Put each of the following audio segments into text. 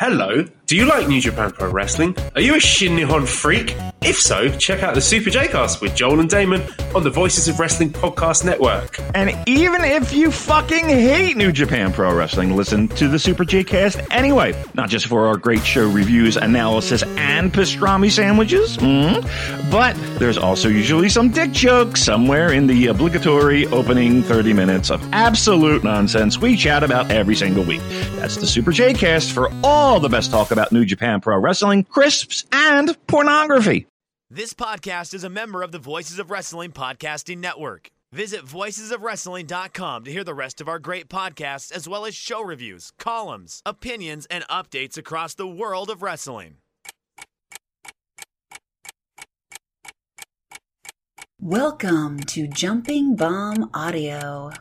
Hello, do you like New Japan Pro Wrestling? Are you a Shin Nihon freak? If so, check out the Super J-Cast with Joel and Damon on the Voices of Wrestling Podcast Network. And even if you fucking hate New Japan Pro Wrestling, listen to the Super J-Cast anyway. Not just for our great show reviews, analysis, and pastrami sandwiches, but there's also usually some dick jokes somewhere in the obligatory opening 30 minutes of absolute nonsense we chat about every single week. That's the Super J-Cast for all the best talk about New Japan Pro Wrestling, crisps, and pornography. This podcast is a member of the Voices of Wrestling Podcasting Network. Visit voicesofwrestling.com to hear the rest of our great podcasts, as well as show reviews, columns, opinions, and updates across the world of wrestling. Welcome to Jumping Bomb Audio.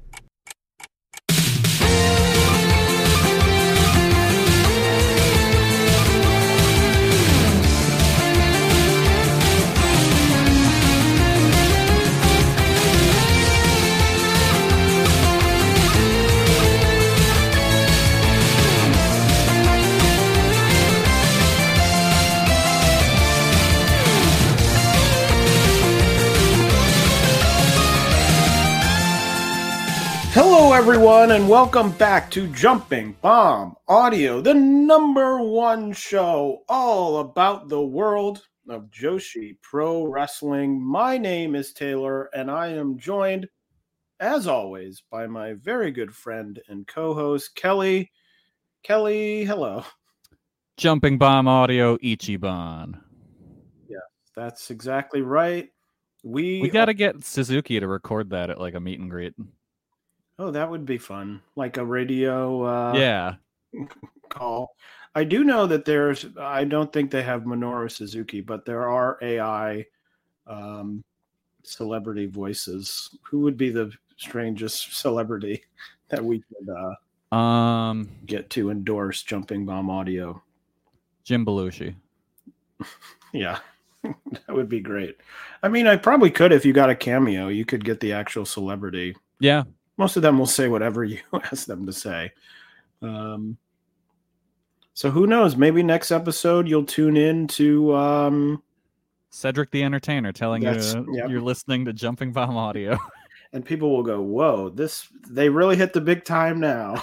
Hello, everyone, and welcome back to Jumping Bomb Audio, the #1 show all about the world of Joshi Pro Wrestling. My name is Taylor, and I am joined, as always, by my very good friend and co-host, Kelly. Kelly, hello. Jumping Bomb Audio Ichiban. Yeah, that's exactly right. We got to get Suzuki to record that at like a meet and greet. Oh, that would be fun. Like a radio call. I do know that I don't think they have Minoru Suzuki, but there are AI celebrity voices. Who would be the strangest celebrity that we could get to endorse Jumping Bomb Audio? Jim Belushi. Yeah, that would be great. I mean, I probably could if you got a cameo. You could get the actual celebrity. Yeah. Most of them will say whatever you ask them to say. So who knows? Maybe next episode you'll tune in to Cedric the Entertainer telling you're listening to Jumping Bomb Audio. And people will go, whoa, they really hit the big time now.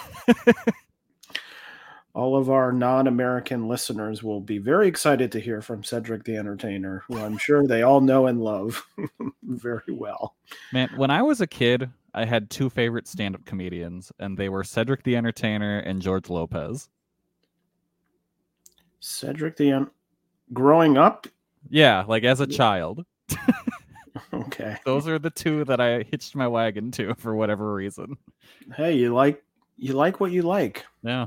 All of our non-American listeners will be very excited to hear from Cedric the Entertainer, who I'm sure they all know and love very well. Man, when I was a kid, I had two favorite stand-up comedians, and they were Cedric the Entertainer and George Lopez. Growing up? Yeah, like as a child. Okay. Those are the two that I hitched my wagon to for whatever reason. Hey, you like what you like. Yeah.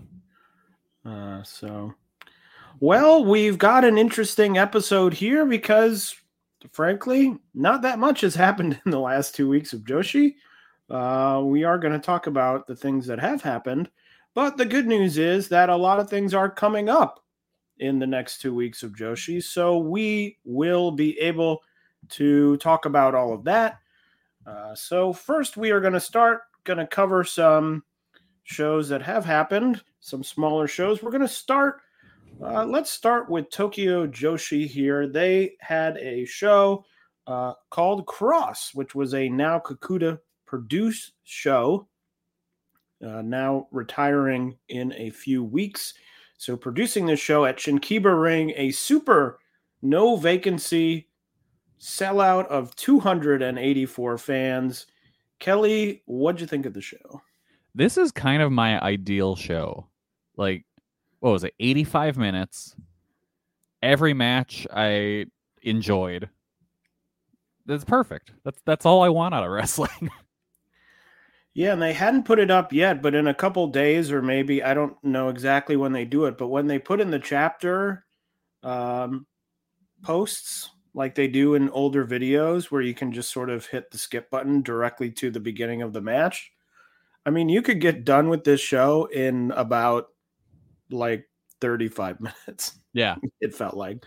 Well, we've got an interesting episode here because, frankly, not that much has happened in the last 2 weeks of Joshi. We are going to talk about the things that have happened, but the good news is that a lot of things are coming up in the next 2 weeks of Joshi, so we will be able to talk about all of that. So first, we are going to cover some shows that have happened, some smaller shows. We're going to start. Let's start with Tokyo Joshi here. They had a show called Cross, which was a Nao Kakuta produced show, now retiring in a few weeks. So producing this show at Shinkiba Ring, a super no vacancy sellout of 284 fans. Kelly, what'd you think of the show? This is kind of my ideal show. Like, what was it? 85 minutes. Every match I enjoyed. That's perfect. That's all I want out of wrestling. Yeah, and they hadn't put it up yet, but in a couple days, or maybe, I don't know exactly when they do it, but when they put in the chapter posts, like they do in older videos, where you can just sort of hit the skip button directly to the beginning of the match. I mean, you could get done with this show in about like 35 minutes. Yeah. It felt like.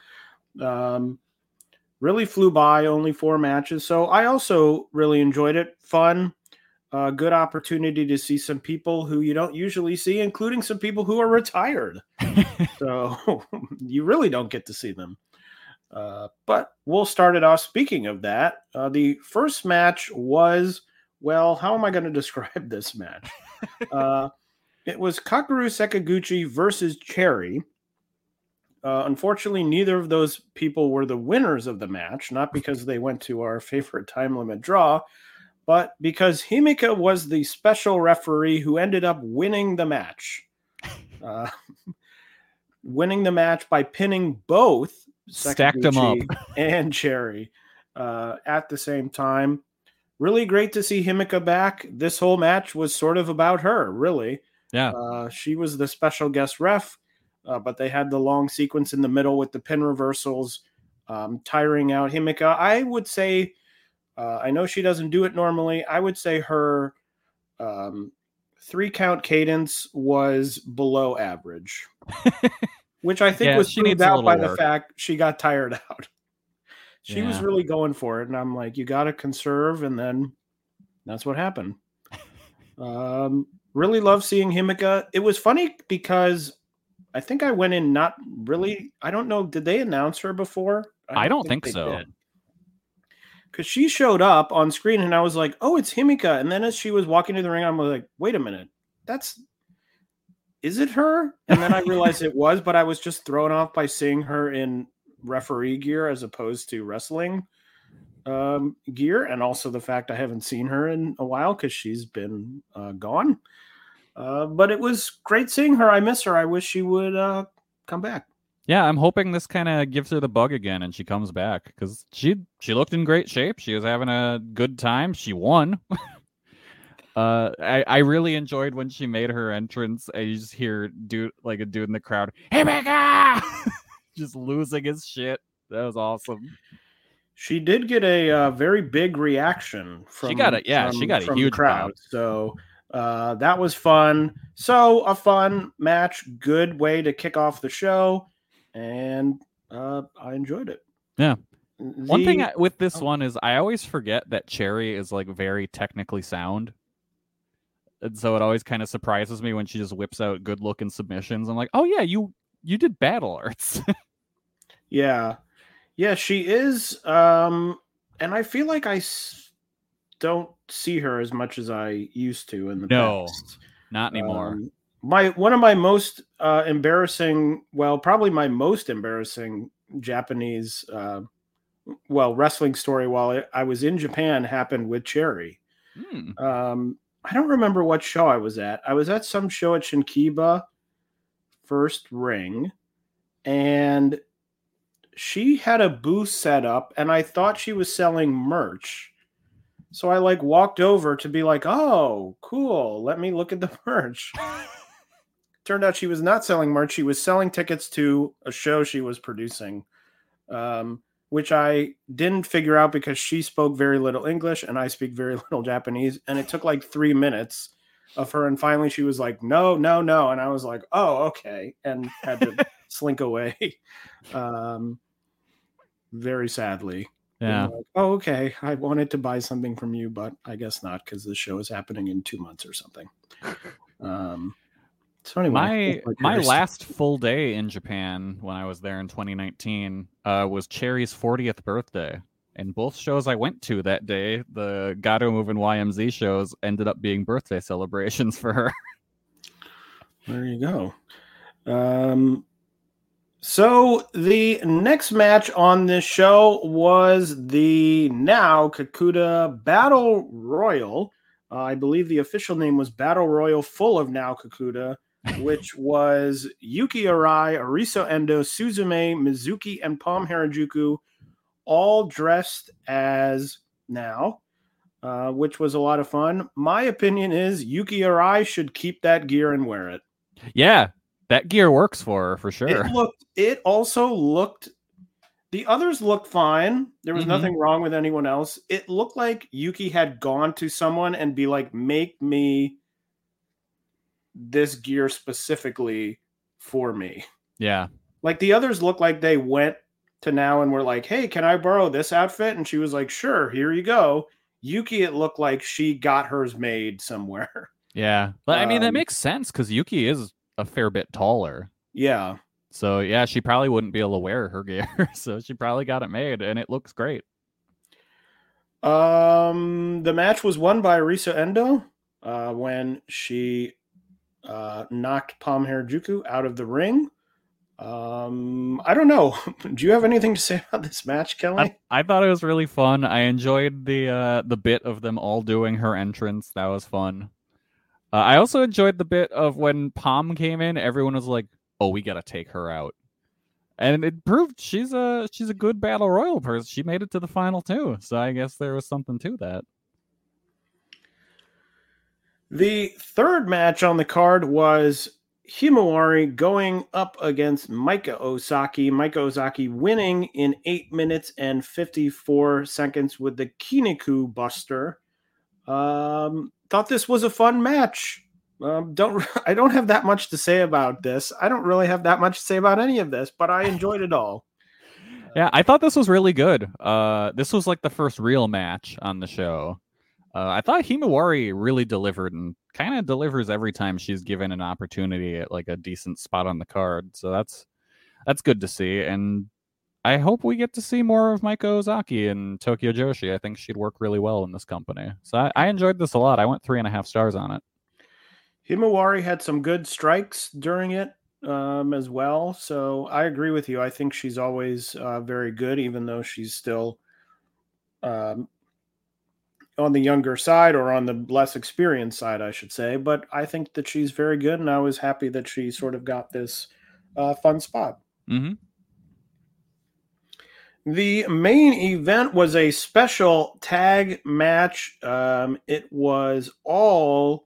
Really flew by, only 4 matches. So I also really enjoyed it. Fun. a good opportunity to see some people who you don't usually see, including some people who are retired. So you really don't get to see them. But we'll start it off. Speaking of that, the first match was, well, how am I going to describe this match? It was Kakeru Sakaguchi versus Cherry. Unfortunately, neither of those people were the winners of the match, not because they went to our favorite time limit draw, but because Himeka was the special referee who ended up winning the match. Winning the match by pinning both Stacked them up. and Cherry at the same time. Really great to see Himeka back. This whole match was sort of about her, really. Yeah. She was the special guest ref, but they had the long sequence in the middle with the pin reversals, tiring out Himeka. I would say, I know she doesn't do it normally. I would say her 3-count cadence was below average, which I think was proved out by the fact she got tired out. She was really going for it, and I'm like, you got to conserve, and then that's what happened. Really love seeing Himeka. It was funny because I think I went in not really, I don't know, did they announce her before? I don't think so. Because she showed up on screen, and I was like, oh, it's Himeka. And then as she was walking to the ring, I'm like, wait a minute, is it her? And then I realized it was, but I was just thrown off by seeing her in referee gear as opposed to wrestling gear, and also the fact I haven't seen her in a while because she's been gone. But it was great seeing her. I miss her. I wish she would come back. Yeah, I'm hoping this kind of gives her the bug again and she comes back, because she looked in great shape. She was having a good time. She won. I really enjoyed when she made her entrance. I just hear a dude in the crowd, "Hey, Becca!" just losing his shit. That was awesome. She did get a very big reaction from. She got a huge crowd. So that was fun. So a fun match, good way to kick off the show, and I enjoyed it. Yeah. One thing with this one is I always forget that Cherry is like very technically sound. And so it always kind of surprises me when she just whips out good looking submissions. I'm like, oh yeah, you did battle arts. Yeah, she is. And I feel like I don't see her as much as I used to in the past. Not anymore. One of my most embarrassing, well, probably my most embarrassing Japanese, wrestling story while I was in Japan happened with Cherry. I don't remember what show I was at. I was at some show at Shinkiba First Ring, and she had a booth set up, and I thought she was selling merch. So I walked over to be like, oh, cool, let me look at the merch. Turned out she was not selling merch. She was selling tickets to a show she was producing, which I didn't figure out because she spoke very little English and I speak very little Japanese. And it took 3 minutes of her. And finally she was like, no. And I was like, oh, okay. And had to slink away. Very sadly. Yeah. Oh, okay. I wanted to buy something from you, but I guess not, because the show is happening in 2 months or something. So anyway, my last full day in Japan when I was there in 2019 was Cherry's 40th birthday. And both shows I went to that day, the Gato Move and YMZ shows, ended up being birthday celebrations for her. There you go. So the next match on this show was the Now Kakuta Battle Royal. I believe the official name was Battle Royal full of Now Kakuta, which was Yuki Arai, Ariso Endo, Suzume, Mizuki, and Palm Harajuku, all dressed as Now, which was a lot of fun. My opinion is Yuki Arai should keep that gear and wear it. Yeah, that gear works for her, for sure. It also looked, the others looked fine. There was nothing wrong with anyone else. It looked like Yuki had gone to someone and be like, make me this gear specifically for me. Yeah. The others looked like they went to Now and were like, hey, can I borrow this outfit? And she was like, sure, here you go. Yuki, it looked like she got hers made somewhere. Yeah. But I mean, that makes sense because Yuki is a fair bit taller. Yeah. So, yeah, she probably wouldn't be able to wear her gear. So she probably got it made, and it looks great. The match was won by Arisa Endo when she knocked Palm Harajuku out of the ring. I don't know. Do you have anything to say about this match, Kelly? I thought it was really fun. I enjoyed the bit of them all doing her entrance. That was fun. I also enjoyed the bit of when Palm came in. Everyone was like, "Oh, we gotta take her out," and it proved she's a good battle royal person. She made it to the final too, so I guess there was something to that. The third match on the card was Himawari going up against Maika Ozaki. Maika Ozaki winning in 8 minutes and 54 seconds with the Kiniku Buster. Thought this was a fun match. I don't have that much to say about this. I don't really have that much to say about any of this, but I enjoyed it all. Yeah, I thought this was really good. This was like the first real match on the show. I thought Himawari really delivered and kind of delivers every time she's given an opportunity at like a decent spot on the card. So that's good to see. And I hope we get to see more of Maika Ozaki and Tokyo Joshi. I think she'd work really well in this company. So I enjoyed this a lot. I went 3.5 stars on it. Himawari had some good strikes during it as well. So I agree with you. I think she's always very good, even though she's still on the younger side or on the less experienced side, I should say. But I think that she's very good, and I was happy that she sort of got this fun spot. Mm-hmm. The main event was a special tag match. It was all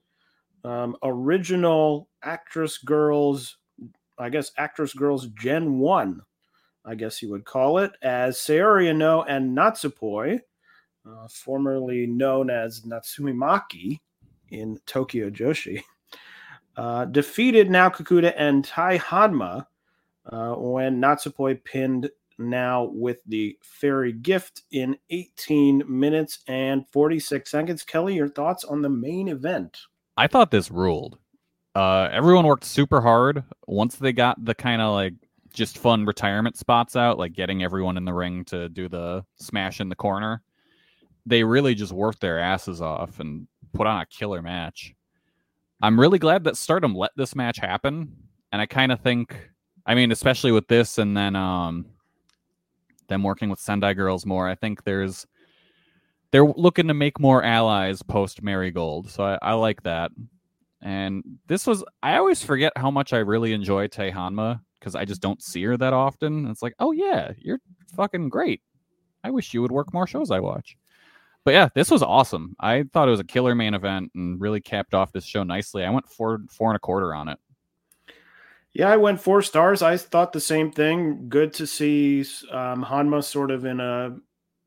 original Actress Girls, I guess Actress Girls Gen 1, I guess you would call it, as Saori Anou and Natsupoi, formerly known as Natsumi Maki in Tokyo Joshi, defeated Nao Kakuta and Tai Hanma when Natsupoi pinned Now with the Fairy Gift in 18 minutes and 46 seconds. Kelly, your thoughts on the main event? I thought this ruled. Everyone worked super hard. Once they got the kind of like just fun retirement spots out, like getting everyone in the ring to do the smash in the corner, they really just worked their asses off and put on a killer match. I'm really glad that Stardom let this match happen. And I kind of think, I mean, especially with this and then them working with Sendai Girls more, I think they're looking to make more allies post Marigold. So I like that. And this was, I always forget how much I really enjoy Tai Hanma because I just don't see her that often. And it's like, oh yeah, you're fucking great. I wish you would work more shows I watch. But yeah, this was awesome. I thought it was a killer main event and really capped off this show nicely. I went 4.25 on it. Yeah, I went 4 stars. I thought the same thing. Good to see Hanma sort of in a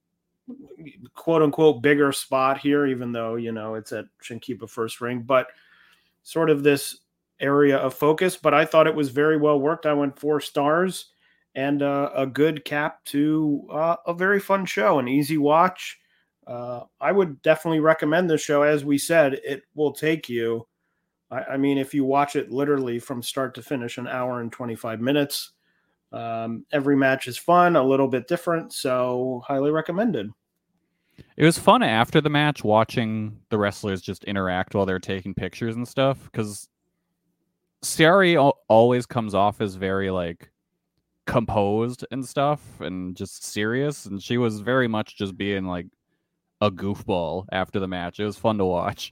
quote unquote bigger spot here, even though, you know, it's at Shinkiba First Ring, but sort of this area of focus. But I thought it was very well worked. I went 4 stars and a good cap to a very fun show, an easy watch. I would definitely recommend this show. As we said, it will take you, I mean, if you watch it literally from start to finish, an hour and 25 minutes. Every match is fun, a little bit different, so highly recommended. It was fun after the match watching the wrestlers just interact while they're taking pictures and stuff, because Saori always comes off as very like composed and stuff and just serious, and she was very much just being like a goofball after the match. It was fun to watch.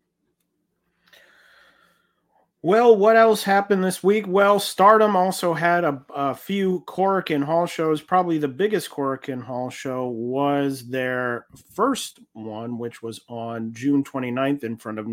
Well, what else happened this week? Well, Stardom also had a few Korakuen Hall shows. Probably the biggest Korakuen Hall show was their first one, which was on June 29th in front of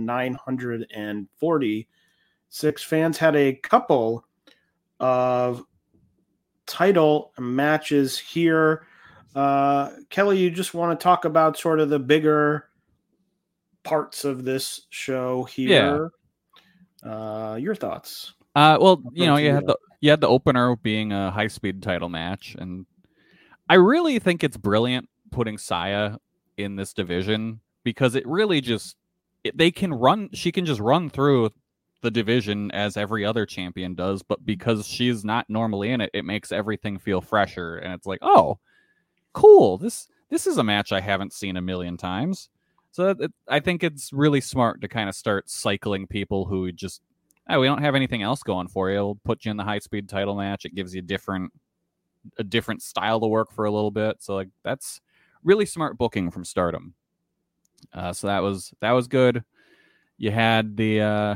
946 fans. Had a couple of title matches here. Kelly, you just want to talk about sort of the bigger parts of this show here? Yeah. Your thoughts? Well, you know, you had the opener being a high-speed title match, and I really think it's brilliant putting Saya in this division because it really just she can just run through the division as every other champion does, but because she's not normally in it, it makes everything feel fresher, and it's like, oh, cool, this is a match I haven't seen a million times. So I think it's really smart to kind of start cycling people who just, we don't have anything else going for you. We'll put you in the high speed title match. It gives you a different style to work for a little bit. So like that's really smart booking from Stardom. So that was good. You had the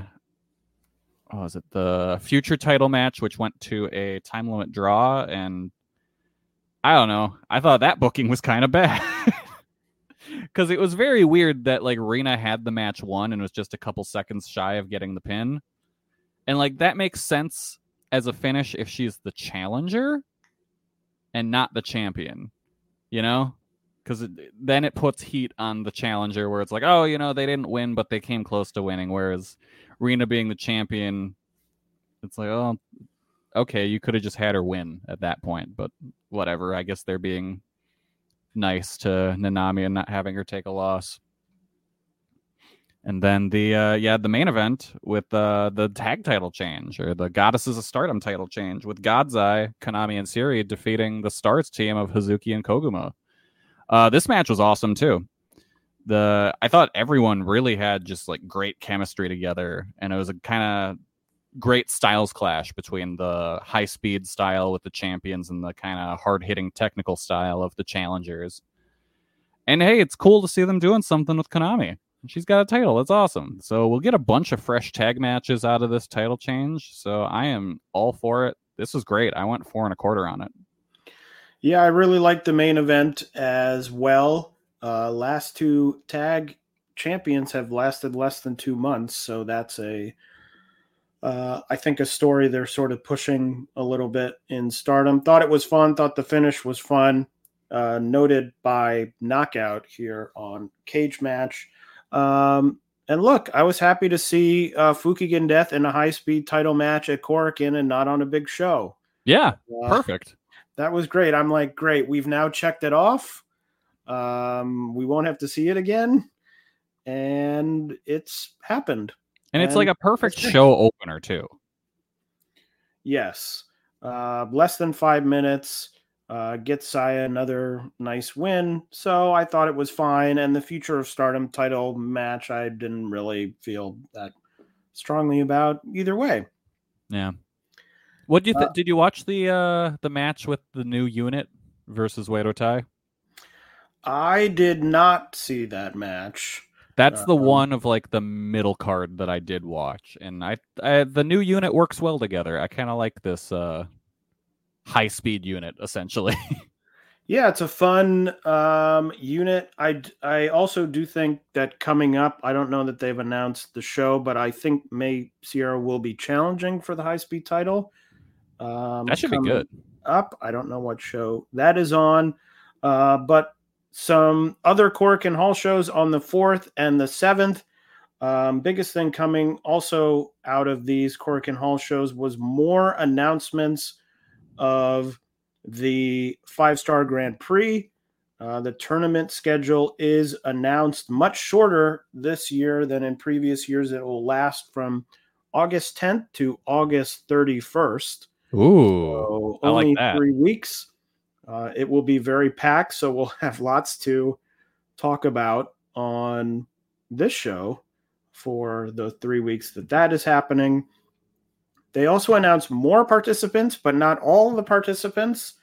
the future title match, which went to a time limit draw, and I don't know. I thought that booking was kind of bad because it was very weird that like Rena had the match won and was just a couple seconds shy of getting the pin, and like that makes sense as a finish if she's the challenger and not the champion, you know. Because then it puts heat on the challenger where it's like, oh, you know, they didn't win, but they came close to winning. Whereas Rena being the champion, it's like, oh, okay, you could have just had her win at that point. But whatever. I guess they're being nice to Nanami and not having her take a loss. And then the main event with the tag title change, or the Goddesses of Stardom title change, with God's Eye, Konami, and Syuri defeating the Stars team of Hazuki and Koguma. This match was awesome too. I thought everyone really had just like great chemistry together, and it was a kind of great styles clash between the high speed style with the champions and the kind of hard hitting technical style of the challengers. And hey, it's cool to see them doing something with Konami. She's got a title. That's awesome. So we'll get a bunch of fresh tag matches out of this title change. So I am all for it. This was great. I went 4 1/4 on it. Yeah, I really liked the main event as well. Last 2 tag champions have lasted less than 2 months, so that's I think a story they're sort of pushing a little bit in Stardom. Thought it was fun. Thought the finish was fun. Noted by Knockout here on Cage Match. And look, I was happy to see Fukigen Death in a high-speed title match at Korakuen and not on a big show. Yeah, perfect. That was great. I'm like, great. We've now checked it off. We won't have to see it again. And it's happened. And it's like a perfect show opener, too. Yes. Less than 5 minutes. Gets Saya another nice win. So I thought it was fine. And the Future of Stardom title match, I didn't really feel that strongly about either way. Yeah. What do you did you watch the match with the new unit versus Wado Tai? I did not see that match. That's the one of like the middle card that I did watch, and I the new unit works well together. I kind of like this high speed unit essentially. Yeah, it's a fun unit. I also do think that coming up, I don't know that they've announced the show, but I think May Sierra will be challenging for the high speed title. That should be good. Up, I don't know what show that is on, but some other Korakuen Hall shows on the 4th and the 7th. Biggest thing coming also out of these Korakuen Hall shows was more announcements of the 5-Star Grand Prix. The tournament schedule is announced much shorter this year than in previous years. It will last from August 10th to August 31st. Ooh, so I only like that. 3 weeks. It will be very packed, so we'll have lots to talk about on this show for the 3 weeks that is happening. They also announced more participants, but not all of the participants,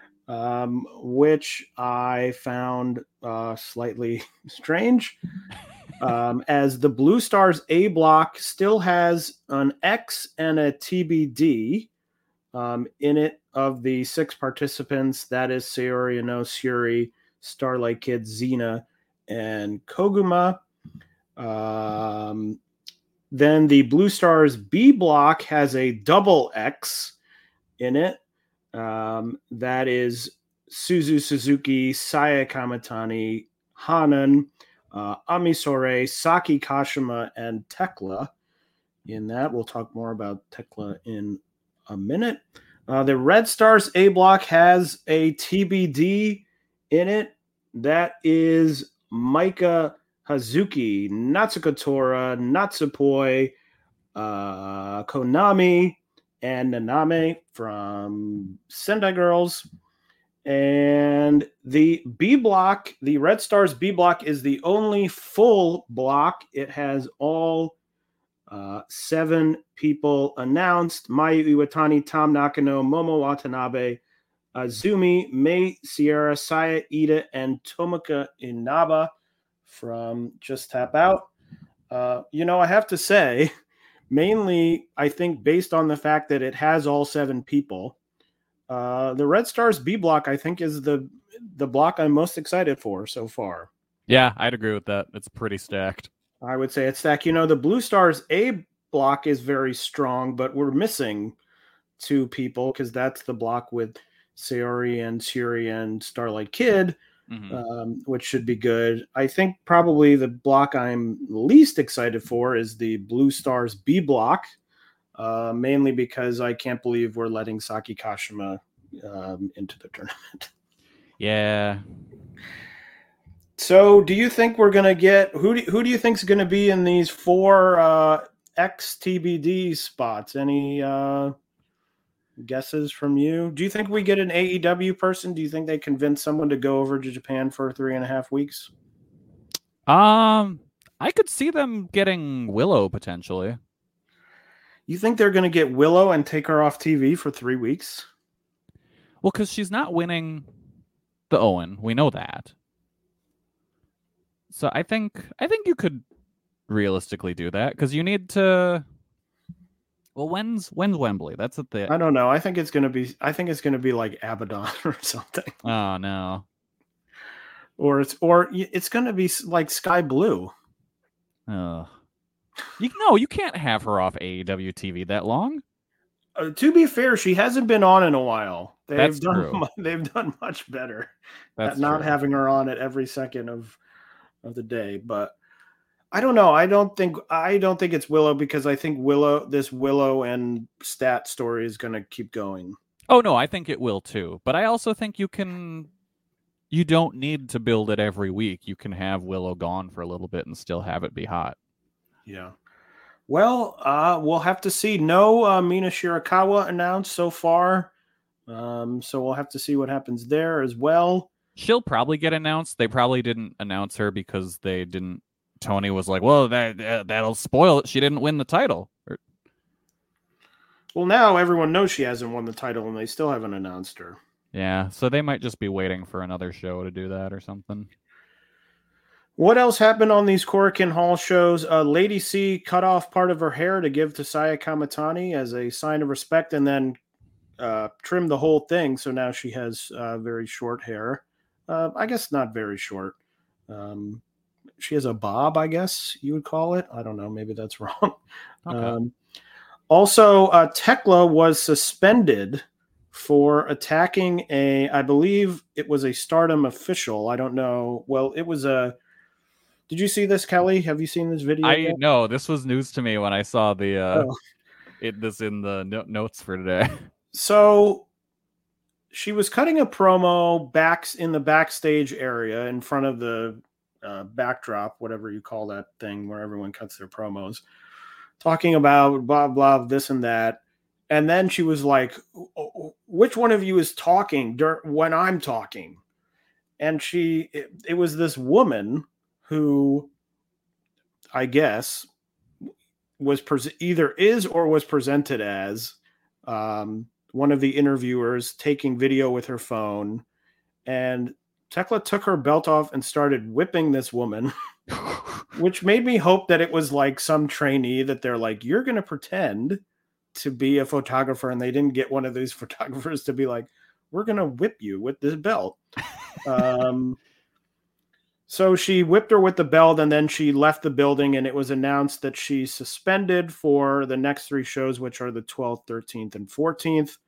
which I found slightly strange. As the Blue Stars A block still has an X and a TBD in it of the 6 participants. That is Sayori Ano, Syuri, Starlight Kid, Xena, and Koguma. Then the Blue Stars B block has a double X in it. That is Suzu Suzuki, Saya Kamitani, Hanan, Amisore, Saki Kashima, and Tekla. In that, we'll talk more about Tekla in a minute. The Red Stars A block has a TBD in it. That is Maika Hazuki, Natsuko Tora, Natsupoi, Konami, and Naname from Sendai Girls. And the B block, the Red Stars B block, is the only full block. It has all 7 people announced: Mayu Iwatani, Tam Nakano, Momo Watanabe, Azumi, Mei Sierra, Saya Ida, and Tomoka Inaba from Just Tap Out. I have to say, mainly, I think based on the fact that it has all 7 people, the Red Stars B block, I think, is the block I'm most excited for so far. Yeah, I'd agree with that. It's pretty stacked. I would say it's stacked. The Blue Stars A block is very strong, but we're missing 2 people because that's the block with Sayori and Shuri and Starlight Kid, which should be good. I think probably the block I'm least excited for is the Blue Stars B block, mainly because I can't believe we're letting Saki Kashima into the tournament. Yeah. So, do you think we're gonna get who do you think is gonna be in these 4 XTBD spots? Any guesses from you? Do you think we get an AEW person? Do you think they convince someone to go over to Japan for 3.5 weeks? I could see them getting Willow potentially. You think they're gonna get Willow and take her off TV for 3 weeks? Well, because she's not winning the Owen. We know that. So I think you could realistically do that because you need to. Well, when's Wembley? That's the thing. I don't know. I think it's gonna be like Abaddon or something. Oh no. Or it's gonna be like Sky Blue. Oh. You can't have her off AEW TV that long. To be fair, she hasn't been on in a while. That's true. They've done much better That's at not having her on at every second of the day. But I don't know. I don't think it's Willow because I think this Willow and Stat story is going to keep going. Oh no, I think it will too. But I also think you don't need to build it every week. You can have Willow gone for a little bit and still have it be hot. Yeah. Well, we'll have to see. No Mina Shirakawa announced so far. So we'll have to see what happens there as well. She'll probably get announced. They probably didn't announce her because they didn't. Tony was like, well, that'll spoil it. She didn't win the title. Well, now everyone knows she hasn't won the title and they still haven't announced her. Yeah, so they might just be waiting for another show to do that or something. What else happened on these Korakuen Hall shows? Lady C cut off part of her hair to give to Saya Kamatani as a sign of respect and then trimmed the whole thing. So now she has very short hair. I guess not very short. She has a bob, I guess you would call it. I don't know. Maybe that's wrong. Okay. Also, Tekla was suspended for attacking I believe it was a Stardom official. I don't know. Well, it was did you see this, Kelly? Have you seen this video? No, this was news to me when I saw this in the notes for today. So she was cutting a promo in the backstage area in front of the backdrop, whatever you call that thing where everyone cuts their promos, talking about blah, blah, this and that. And then she was like, which one of you is talking when I'm talking? And it was this woman who I guess was either is or was presented as one of the interviewers taking video with her phone. And Tekla took her belt off and started whipping this woman, which made me hope that it was like some trainee that they're like, you're going to pretend to be a photographer. And they didn't get one of these photographers to be like, we're going to whip you with this belt. So she whipped her with the belt and then she left the building and it was announced that she's suspended for the next 3 shows, which are the 12th, 13th, and 14th.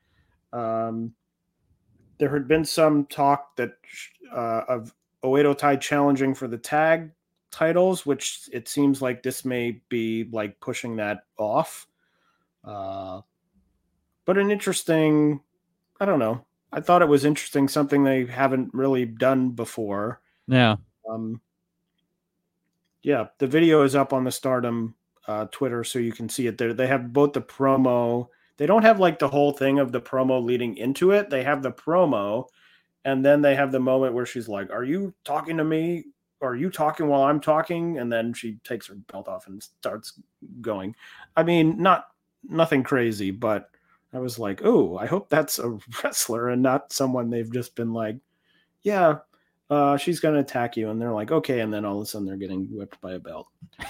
There had been some talk that of Oedo Tai challenging for the tag titles, which it seems like this may be like pushing that off. But an interesting, I don't know. I thought it was interesting, something they haven't really done before. Yeah. Yeah, the video is up on the Stardom Twitter, so you can see it there. They have both the promo. They don't have like the whole thing of the promo leading into it. They have the promo, and then they have the moment where she's like, "Are you talking to me? Are you talking while I'm talking?" And then she takes her belt off and starts going. I mean, nothing crazy, but I was like, "Oh, I hope that's a wrestler and not someone they've just been like, yeah, she's going to attack you." And they're like, "Okay." And then all of a sudden they're getting whipped by a belt.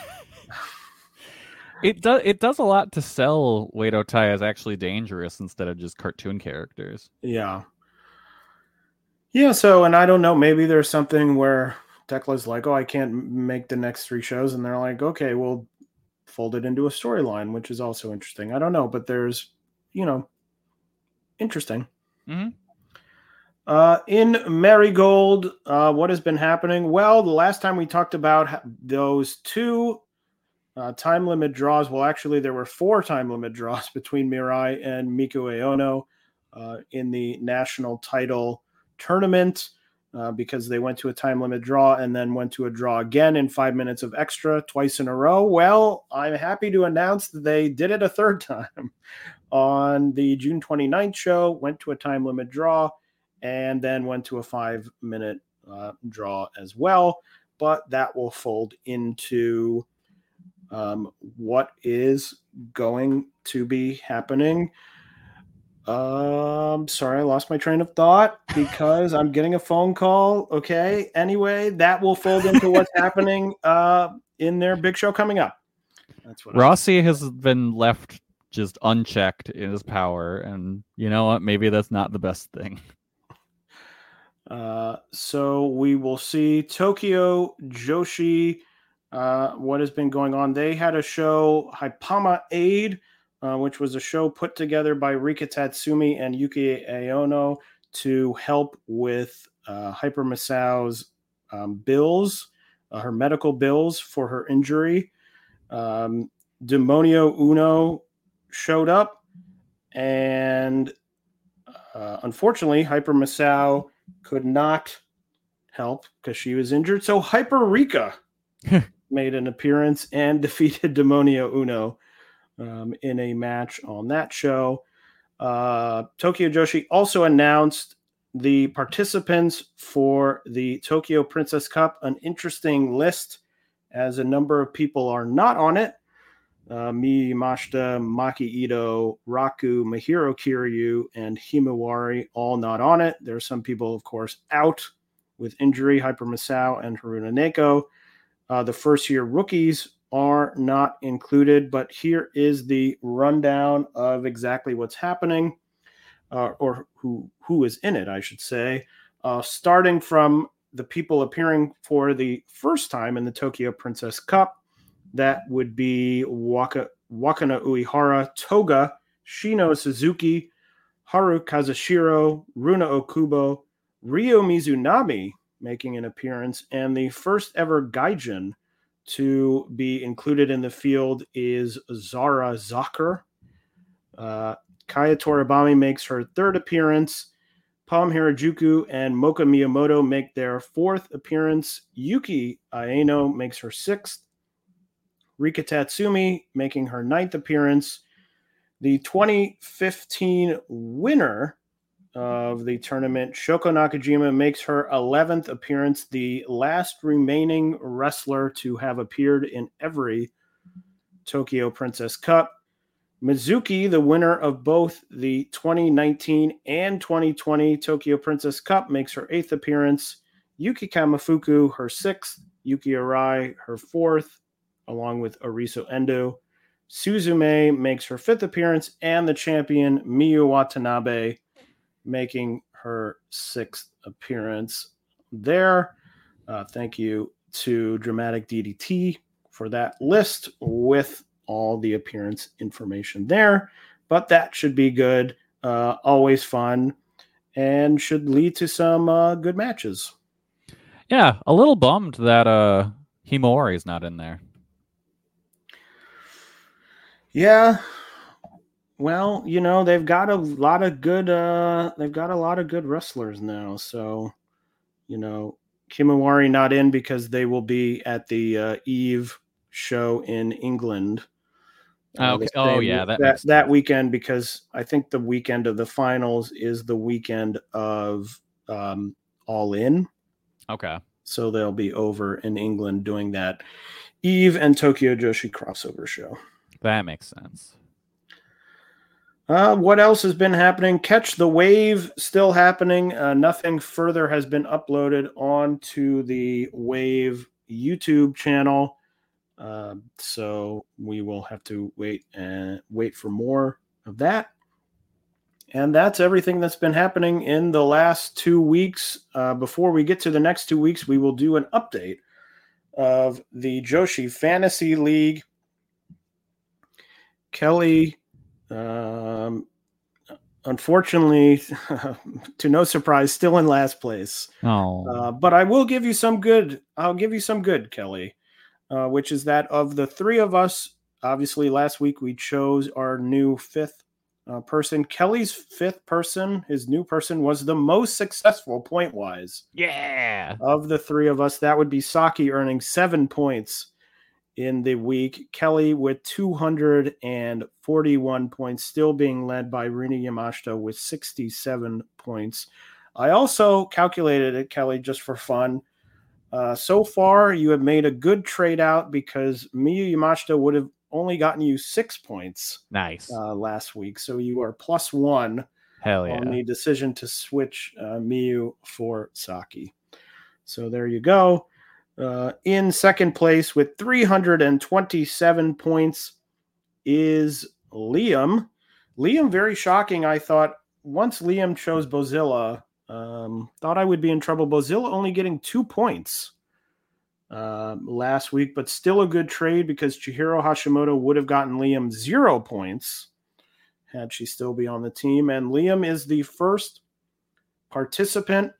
It does a lot to sell Wade Otai as actually dangerous instead of just cartoon characters. Yeah. Yeah, so, and I don't know, maybe there's something where Tekla's like, "Oh, I can't make the next 3 shows." And they're like, "Okay, we'll fold it into a storyline," which is also interesting. I don't know, but there's, interesting. Mm-hmm. In Marigold, what has been happening? Well, the last time we talked about those 2 time limit draws, well, actually, there were 4 time limit draws between Mirai and Miku Aono in the national title tournament because they went to a time limit draw and then went to a draw again in 5 minutes of extra twice in a row. Well, I'm happy to announce that they did it a third time on the June 29th show, went to a time limit draw, and then went to a 5-minute draw as well. But that will fold into what is going to be happening. Sorry, I lost my train of thought because I'm getting a phone call. Okay. Anyway, that will fold into what's happening in their big show coming up. That's what Rossi has been left just unchecked in his power, and you know what? Maybe that's not the best thing. So we will see Tokyo Joshi. What has been going on? They had a show, Hypama Aid, which was a show put together by Rika Tatsumi and Yuki Aono to help with Hyper Misao's bills, her medical bills for her injury. Demonio Uno showed up, and unfortunately, Hyper Misao could not help because she was injured. So Hyper Rika made an appearance and defeated Demonio Uno in a match on that show. Tokyo Joshi also announced the participants for the Tokyo Princess Cup, an interesting list as a number of people are not on it. Miyu Yamashita, Maki Ito, Raku, Mahiro Kiryu, and Himawari all not on it. There are some people, of course, out with injury, Hyper Misao and Haruna Neko. The first-year rookies are not included, but here is the rundown of exactly what's happening, or who is in it, I should say. Starting from the people appearing for the first time in the Tokyo Princess Cup, that would be Wakana Uehara, Toga, Shino Suzuki, Haru Kazushiro, Runa Okubo, Ryo Mizunami making an appearance, and the first ever Gaijin to be included in the field is Zara Zucker. Kaya Toribami makes her third appearance. Palm Harajuku and Moka Miyamoto make their fourth appearance. Yuki Aeno makes her sixth. Rika Tatsumi making her ninth appearance. The 2015 winner of the tournament, Shoko Nakajima, makes her 11th appearance, the last remaining wrestler to have appeared in every Tokyo Princess Cup. Mizuki, the winner of both the 2019 and 2020 Tokyo Princess Cup, makes her 8th appearance. Yuki Kamafuku, her 6th. Yuki Arai, her 4th, along with Ariso Endo. Suzume makes her 5th appearance, and the champion, Miyu Watanabe, making her 6th appearance there. Thank you to Dramatic DDT for that list with all the appearance information there. But that should be good. Always fun, and should lead to some good matches. Yeah, a little bummed that Himawari is not in there. Yeah. Well, they've got a lot of good wrestlers now. So, Himawari not in because they will be at the Eve show in England. Okay. Oh, yeah. That weekend, because I think the weekend of the finals is the weekend of All In. Okay. So they'll be over in England doing that Eve and Tokyo Joshi crossover show. That makes sense. What else has been happening? Catch the Wave still happening. Nothing further has been uploaded onto the Wave YouTube channel. So we will have to wait for more of that. And that's everything that's been happening in the last 2 weeks. Before we get to the next 2 weeks, we will do an update of the Joshi Fantasy League. Kelly, unfortunately, to no surprise, still in last place. Oh, But I will give you some good. I'll give you some good, Kelly, which is that of the three of us, obviously last week we chose our new fifth person. Kelly's fifth person, his new person, was the most successful point-wise. yeah. Of the three of us, that would be Saki earning 7 points in the week. Kelly with 241 points, still being led by Rina Yamashita with 67 points. I also calculated it, Kelly, just for fun. So far, you have made a good trade out because Miyu Yamashita would have only gotten you 6 points Nice. last week. So you are +1 Hell yeah. on the decision to switch Miyu for Saki. So there you go. In second place with 327 points is Liam. Liam, very shocking. I thought once Liam chose Bozilla, thought I would be in trouble. Bozilla only getting 2 points last week, but still a good trade because Chihiro Hashimoto would have gotten Liam 0 points had she still be on the team. And Liam is the first participant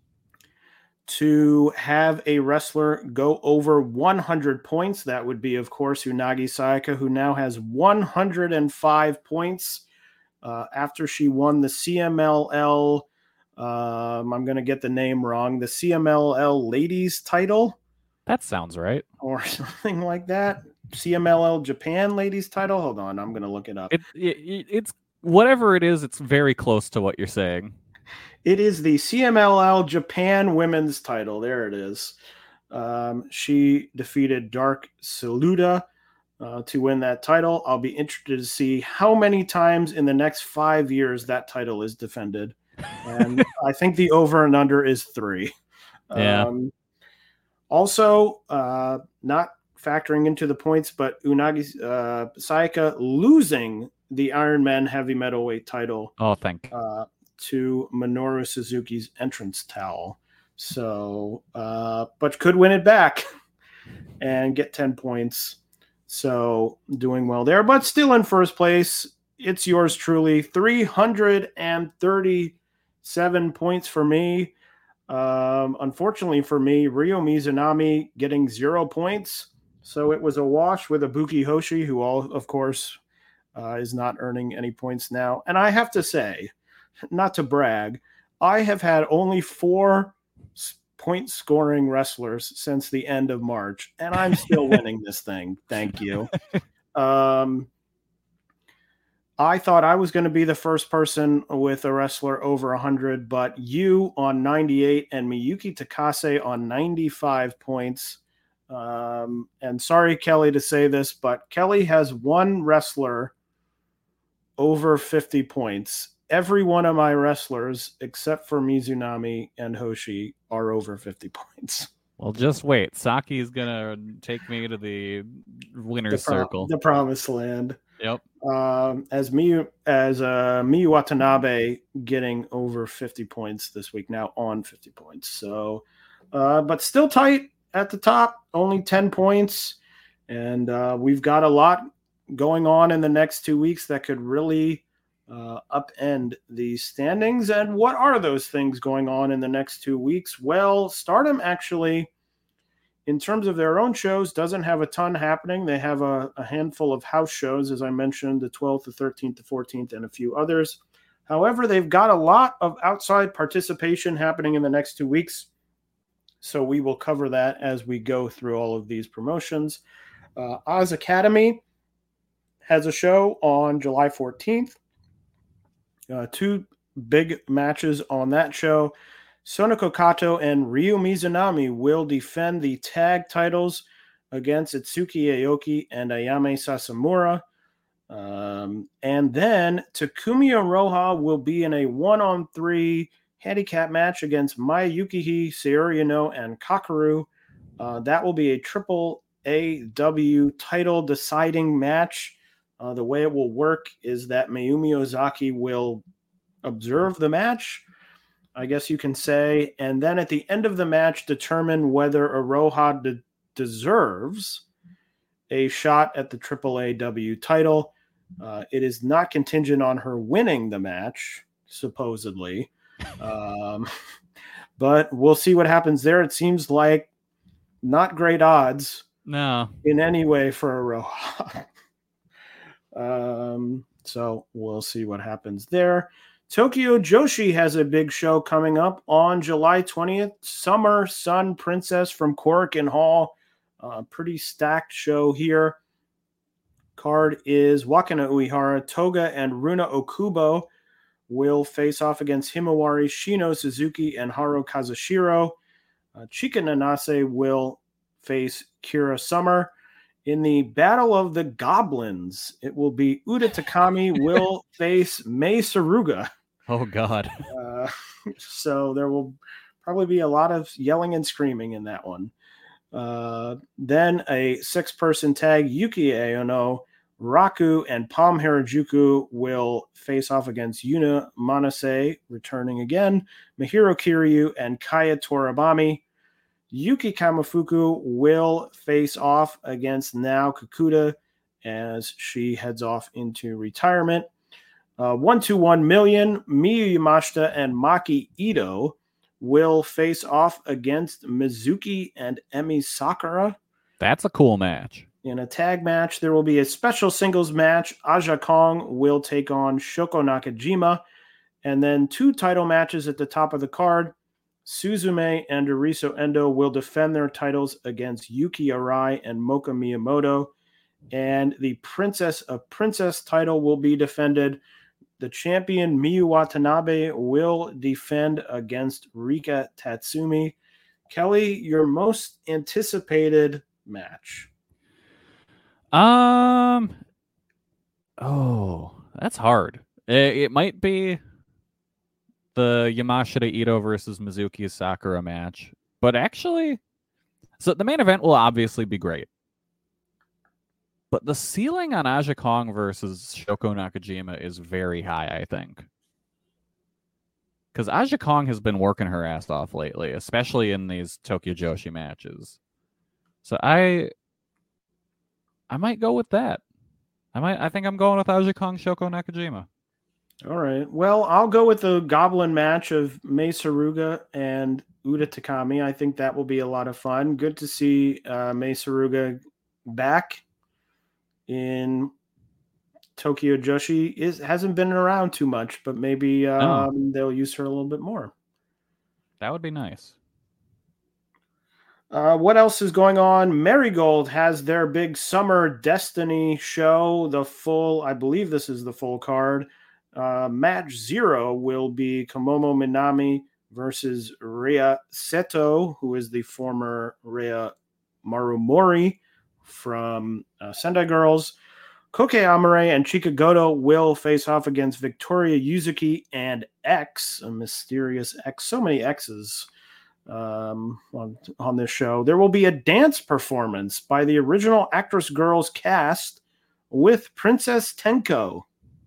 to have a wrestler go over 100 points. That would be, of course, Unagi Sayaka, who now has 105 points after she won the CMLL. I'm going to get the name wrong. The CMLL ladies title. That sounds right. Or something like that. CMLL Japan ladies title. Hold on. I'm going to look it up. It's whatever it is. It's very close to what you're saying. It is the CMLL Japan women's title. There it is. She defeated Dark Saluda to win that title. I'll be interested to see how many times in the next 5 years that title is defended. And I think the over and under is 3. Yeah. Also, not factoring into the points, but Unagi Sayaka losing the Iron Man heavy metalweight title. Oh, thank. To Minoru Suzuki's entrance towel. So, but could win it back and get 10 points. So doing well there, but still in first place. It's yours truly. 337 points for me. Unfortunately for me, Ryo Mizunami getting 0 points. So it was a wash with Ibuki Hoshi, who of course is not earning any points now. And I have to say, not to brag, I have had only 4 point scoring wrestlers since the end of March, and I'm still winning this thing. Thank you. I thought I was going to be the first person with a wrestler over 100, but you on 98 and Miyuki Takase on 95 points. And sorry, Kelly, to say this, but Kelly has 1 wrestler over 50 points. Every one of my wrestlers, except for Mizunami and Hoshi, are over 50 points. Well, just wait. Saki's going to take me to the winner's circle. The promised land. Yep. As Miyu Watanabe getting over 50 points this week, now on 50 points. So, but still tight at the top, only 10 points. And we've got a lot going on in the next 2 weeks that could really upend the standings. And what are those things going on in the next 2 weeks? Well, Stardom actually, in terms of their own shows, doesn't have a ton happening. They have a handful of house shows, as I mentioned, the 12th, the 13th, the 14th, and a few others. However, they've got a lot of outside participation happening in the next 2 weeks. So we will cover that as we go through all of these promotions. Oz Academy has a show on July 14th. Two big matches on that show. Sonoko Kato and Ryu Mizunami will defend the tag titles against Itsuki Aoki and Ayame Sasamura. And then Takumi Iroha will be in a 1-on-3 handicap match against Maya Yukihi, Saori Anou, and Kakaru. That will be a triple AW title deciding match. The way it will work is that Mayumi Ozaki will observe the match, I guess you can say, and then at the end of the match determine whether Iroha deserves a shot at the AAAW title. It is not contingent on her winning the match, supposedly. But we'll see what happens there. It seems like not great odds in any way for Iroha. So we'll see what happens there. Tokyo Joshi has a big show coming up on July 20th. Summer Sun Princess from Korakuen Hall. Pretty stacked show here. Card is Wakana Uehara, Toga, and Runa Okubo will face off against Himawari, Shino Suzuki, and Haru Kazushiro. Chika Nanase will face Kira Summer. In the Battle of the Goblins, it will be Uda Takami will face Mei Saruga. Oh, God. So there will probably be a lot of yelling and screaming in that one. Then a 6-person tag, Yuki Aono, Raku, and Palm Harajuku will face off against Yuna Manase, returning again, Mahiro Kiryu, and Kaya Torabami. Yuki Kamafuku will face off against Nao Kakuta as she heads off into retirement. 121 Million, Miyu Yamashita and Maki Ito will face off against Mizuki and Emi Sakura. That's a cool match. In a tag match, there will be a special singles match. Aja Kong will take on Shoko Nakajima. And then 2 title matches at the top of the card. Suzume and Ariso Endo will defend their titles against Yuki Arai and Moka Miyamoto. And the Princess of Princess title will be defended. The champion Miyu Watanabe will defend against Rika Tatsumi. Kelly, your most anticipated match? Oh, that's hard. It might be the Yamashita Ito versus Mizuki Sakura match. But actually, so the main event will obviously be great. But the ceiling on Aja Kong versus Shoko Nakajima is very high, I think. Because Aja Kong has been working her ass off lately, especially in these Tokyo Joshi matches. So I might go with that. I think I'm going with Aja Kong Shoko Nakajima. All right. Well, I'll go with the Goblin match of Mei Saruga and Uda Takami. I think that will be a lot of fun. Good to see Mei Saruga back in Tokyo Joshi. Hasn't been around too much, but maybe they'll use her a little bit more. That would be nice. What else is going on? Marigold has their big Summer Destiny show. I believe this is the full card. Match 0 will be Komomo Minami versus Rhea Seto, who is the former Rhea Marumori from Sendai Girls. Koke Amare and Chika Goto will face off against Victoria Yuzuki and X, a mysterious X. So many X's on this show. There will be a dance performance by the original Actress Girls cast with Princess Tenko.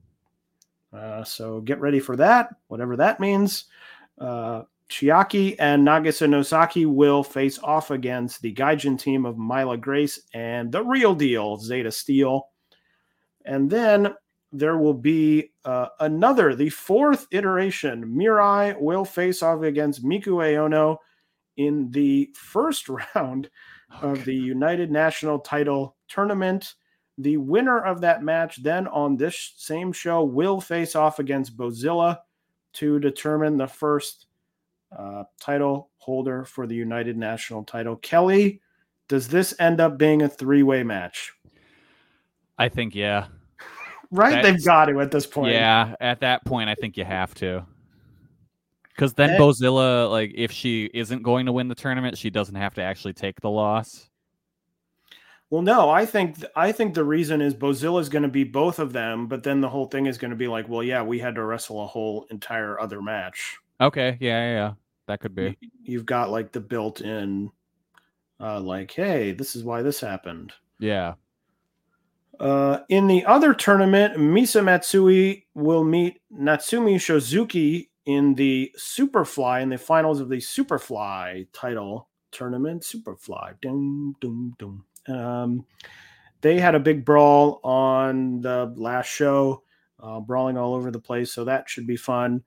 So get ready for that, whatever that means. Chiaki and Nagisa Nosaki will face off against the Gaijin team of Myla Grace and the real deal, Zeta Steel. And then there will be the 4th iteration. Mirai will face off against Miku Aono in the first round of the United National Title Tournament. The winner of that match then on this same show will face off against Bozilla to determine the first title holder for the United National title. Kelly, does this end up being a 3-way match? I think, yeah. Right? They've got to at this point. Yeah, at that point, I think you have to. Because then Bozilla, like, if she isn't going to win the tournament, she doesn't have to actually take the loss. Well, no, I think the reason is Bozilla's going to be both of them, but then the whole thing is going to be like, well, yeah, we had to wrestle a whole entire other match. Okay, yeah. That could be. You've got, like, the built-in, like, hey, this is why this happened. Yeah. In the other tournament, Misa Matsui will meet Natsumi Shozuki in the Superfly, in the finals of the Superfly title tournament. Superfly. Dum, dum, dum. They had a big brawl on the last show, brawling all over the place, so that should be fun.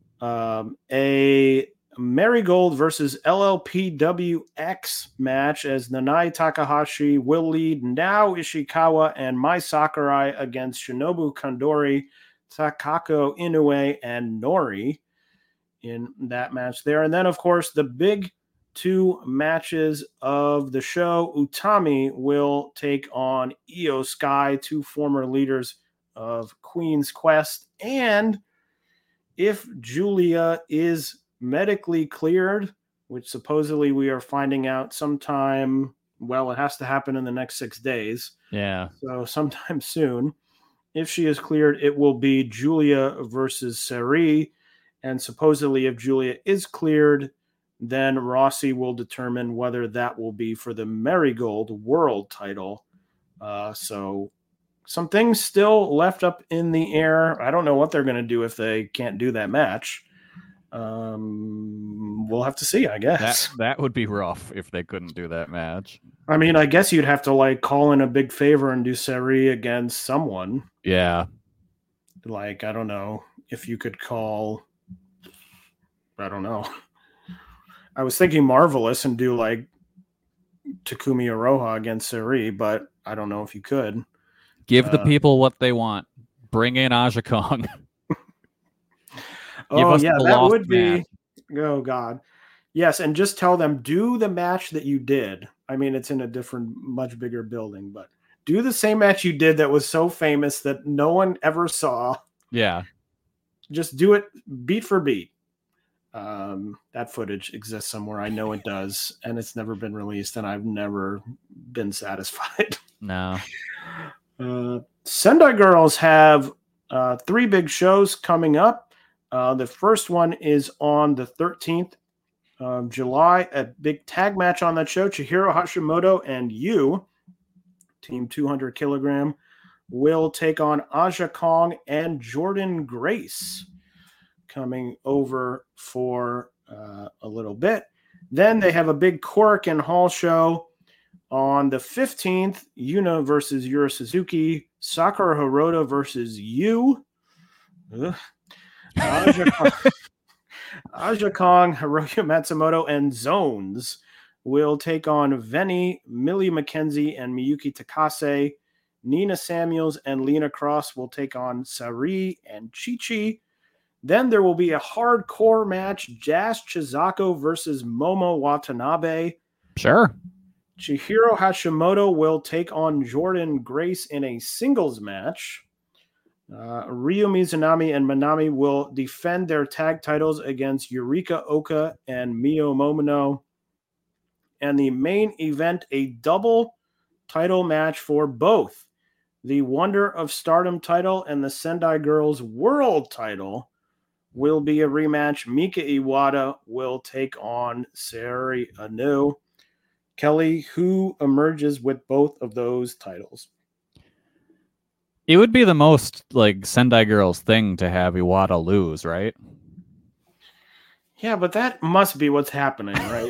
A Marigold versus LLPWX match as Nanai Takahashi will lead Nao Ishikawa and Mai Sakurai against Shinobu Kondori, Takako Inoue, and Nori in that match there. And then, of course, the big 2 matches of the show. Utami will take on Io Sky, 2 former leaders of Queen's Quest. And if Julia is medically cleared, which supposedly we are finding out sometime, well, it has to happen in the next 6 days. Yeah. So sometime soon. If she is cleared, it will be Julia versus Sari. And supposedly if Julia is cleared, then Rossi will determine whether that will be for the Marigold World title. So some things still left up in the air. I don't know what they're going to do if they can't do that match. We'll have to see, I guess. That would be rough if they couldn't do that match. I mean, I guess you'd have to, like, call in a big favor and do Sari against someone. Yeah. Like, I don't know if you could call, I don't know. I was thinking Marvelous and do, like, Takumi Iroha against Sari, but I don't know if you could. Give the people what they want. Bring in Aja Kong. Oh, yeah, that would be. Oh, God. Yes, and just tell them, do the match that you did. I mean, it's in a different, much bigger building, but do the same match you did that was so famous that no one ever saw. Yeah. Just do it beat for beat. That footage exists somewhere. I know it does, and it's never been released, and I've never been satisfied. No. Sendai Girls have 3 big shows coming up. The first one is on the 13th of July, a big tag match on that show. Chihiro Hashimoto and Team 200 kilogram, will take on Aja Kong and Jordan Grace, coming over for a little bit. Then they have a big Korakuen Hall show on the 15th, Yuna versus Yura Suzuki, Sakura Hirota versus Yu. Aja Kong, Hiroyo Matsumoto, and Zones will take on Veni, Millie McKenzie, and Miyuki Takase. Nina Samuels and Lena Cross will take on Sari and Chi-Chi. Then there will be a hardcore match, Jazz Chizako versus Momo Watanabe. Sure. Chihiro Hashimoto will take on Jordan Grace in a singles match. Ryu Mizunami and Manami will defend their tag titles against Yurika Oka and Mio Momono. And the main event, a double title match for both the Wonder of Stardom title and the Sendai Girls World title, will be a rematch. Mika Iwata will take on Saori Anou. Kelly, who emerges with both of those titles? It would be the most, like, Sendai Girls thing to have Iwata lose, right? Yeah, but that must be what's happening, right?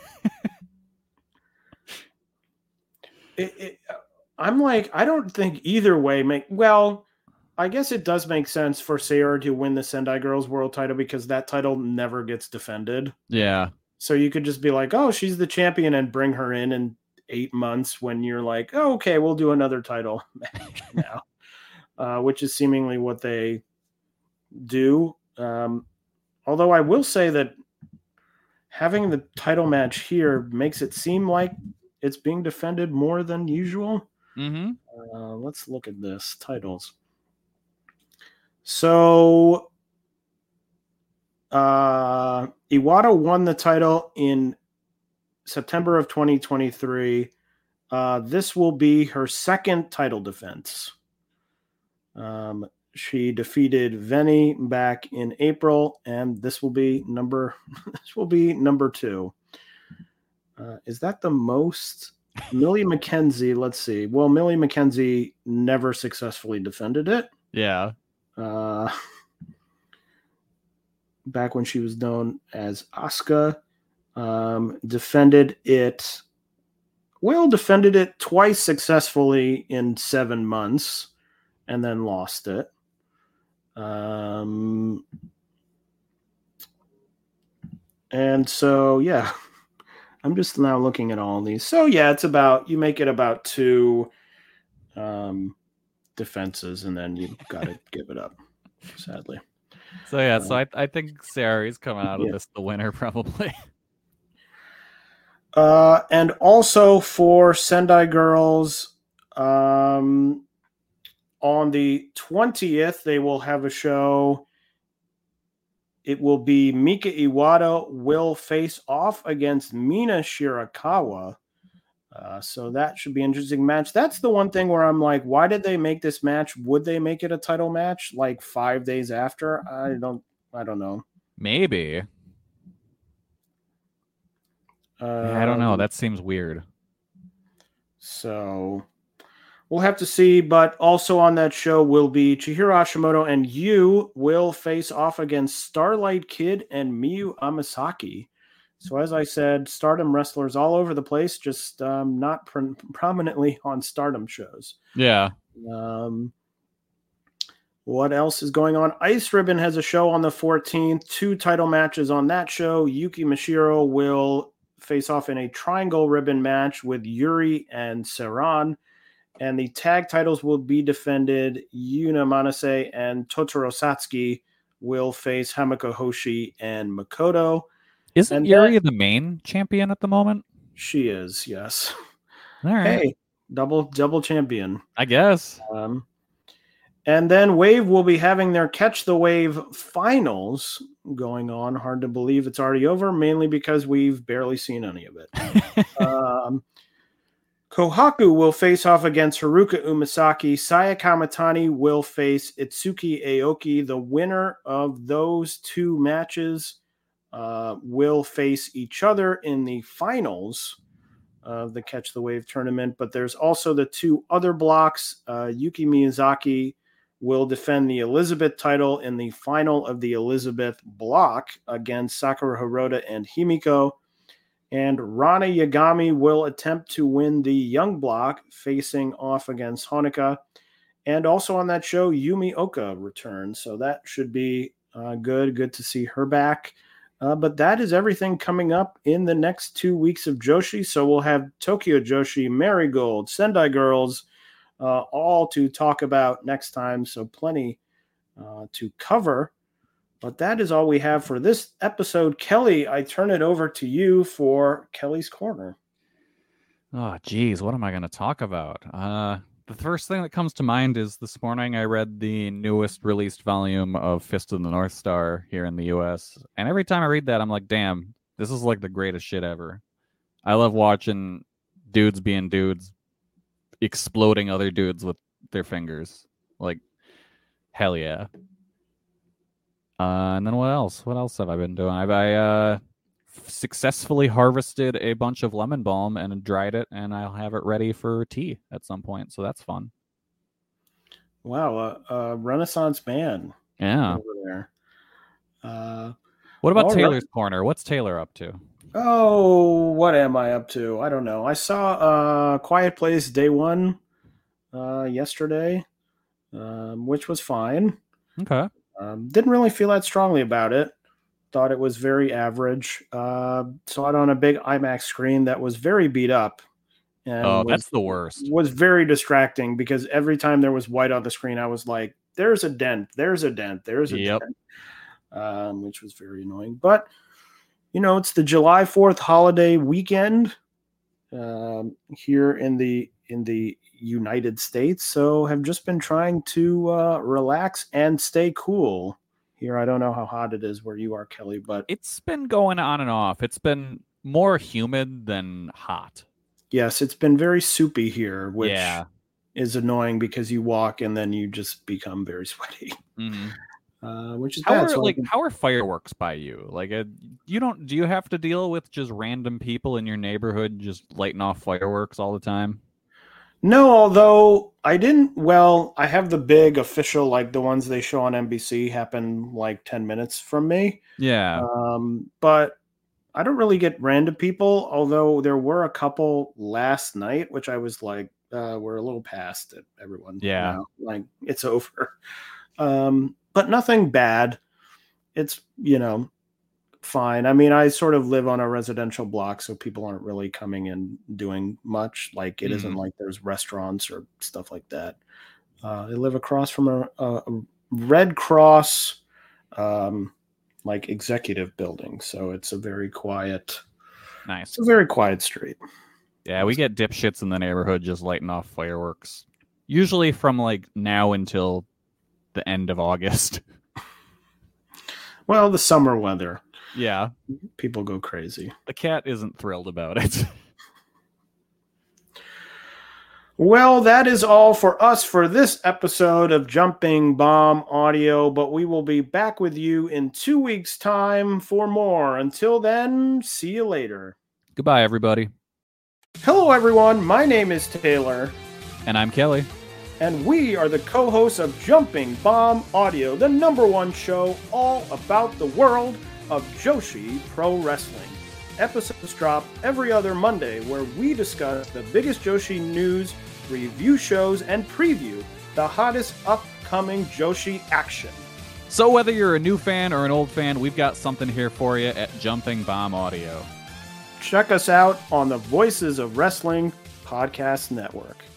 I'm like, I don't think either way I guess it does make sense for Saori to win the Sendai Girls World title because that title never gets defended. Yeah. So you could just be like, oh, she's the champion and bring her in 8 months when you're like, oh, okay, we'll do another title match now, which is seemingly what they do. Although I will say that having the title match here makes it seem like it's being defended more than usual. Mm-hmm. Let's look at this. Titles. So Iwata won the title in September of 2023. This will be her second title defense. She defeated Veni back in April, and this will be number 2. Is that the most? Millie McKenzie, let's see. Well, Millie McKenzie never successfully defended it. Yeah. Back when she was known as Asuka, defended it twice successfully in 7 months and then lost it. And so, yeah, I'm just now looking at all of these. So, yeah, you make it about 2 defenses, and then you've got to give it up, sadly. So, yeah, I think Sarah's coming out of this the winner, probably. And also for Sendai Girls, on the 20th, they will have a show. It will be Mika Iwata will face off against Mina Shirakawa. So that should be an interesting match. That's the one thing where I'm like, why did they make this match? Would they make it a title match like 5 days after? I don't know. Maybe. I don't know. That seems weird. So we'll have to see. But also on that show will be Chihiro Hashimoto and Yu will face off against Starlight Kid and Miyu Amasaki. So as I said, Stardom wrestlers all over the place, just not prominently on Stardom shows. Yeah. What else is going on? Ice Ribbon has a show on the 14th. 2 title matches on that show. Yuki Mashiro will face off in a triangle ribbon match with Yuri and Saran. And the tag titles will be defended. Yuna Manase and Totoro Satsuki will face Hamako Hoshi and Makoto. Isn't Yuri the main champion at the moment? She is, yes. All right. Hey, double champion, I guess. And then Wave will be having their Catch the Wave finals going on. Hard to believe it's already over, mainly because we've barely seen any of it. Kohaku will face off against Haruka Umasaki. Saya Kamatani will face Itsuki Aoki. The winner of those 2 matches will face each other in the finals of the Catch the Wave tournament. But there's also the 2 other blocks. Yuki Miyazaki will defend the Elizabeth title in the final of the Elizabeth block against Sakura Hirota and Himiko. And Rana Yagami will attempt to win the Young block, facing off against Honoka. And also on that show, Yumi Oka returns. So that should be good to see her back. But that is everything coming up in the next 2 weeks of Joshi. So we'll have Tokyo Joshi, Marigold, Sendai Girls, all to talk about next time. So plenty to cover. But that is all we have for this episode. Kelly, I turn it over to you for Kelly's Corner. Oh, geez. What am I going to talk about? The first thing that comes to mind is this morning I read the newest released volume of Fist of the North Star here in the U.S. And every time I read that, I'm like, damn, this is like the greatest shit ever. I love watching dudes being dudes, exploding other dudes with their fingers. Like, hell yeah. And then what else? What else have I been doing? I successfully harvested a bunch of lemon balm and dried it, and I'll have it ready for tea at some point. So that's fun. Wow, a Renaissance man. Yeah. Over there. What about Taylor's Corner? What's Taylor up to? Oh, what am I up to? I don't know. I saw Quiet Place Day 1 yesterday, which was fine. Okay. Didn't really feel that strongly about it. Thought it was very average. Saw it on a big IMAX screen that was very beat up. And that's the worst. Was very distracting because every time there was white on the screen, I was like, there's a dent, there's a dent, there's a dent. Which was very annoying. But, it's the July 4th holiday weekend here in the United States. So have just been trying to relax and stay cool here. I don't know how hot it is where you are, Kelly, but It's been going on and off. It's been more humid than hot. yes, it's been very soupy here, which Yeah. is annoying because you walk and then you just become very sweaty, which is How bad. are So how are fireworks by you? Like, do you have to deal with just random people in your neighborhood just lighting off fireworks all the time? no, although I didn't. Well, I have the big official, like the ones they show on NBC, happen like 10 minutes from me. Yeah. But I don't really get random people, although there were a couple last night, which I was like, we're a little past it, everyone. Yeah. Now. Like, it's over. But nothing bad. It's, fine. I mean, I sort of live on a residential block, so people aren't really coming in doing much. Like, it isn't like there's restaurants or stuff like that. I live across from a Red Cross like executive building, so it's a very quiet Nice. street. Yeah, we get dipshits in the neighborhood just lighting off fireworks. Usually from like now until the end of August. Well, the summer weather, Yeah. people go crazy. The cat isn't thrilled about it. Well, that is all for us for this episode of Jumping Bomb Audio, but we will be back with you in 2 weeks' time for more. Until then, see you later. Goodbye, everybody. Hello, everyone. My name is Taylor, And I'm Kelly. and we are the co-hosts of Jumping Bomb Audio, the #1 show all about the world of Joshi Pro Wrestling. Episodes drop every other Monday, where we discuss the biggest Joshi news, review shows, and preview the hottest upcoming Joshi action. So whether you're a new fan or an old fan, we've got something here for you at Jumping Bomb Audio. Check us out on the Voices of Wrestling Podcast Network.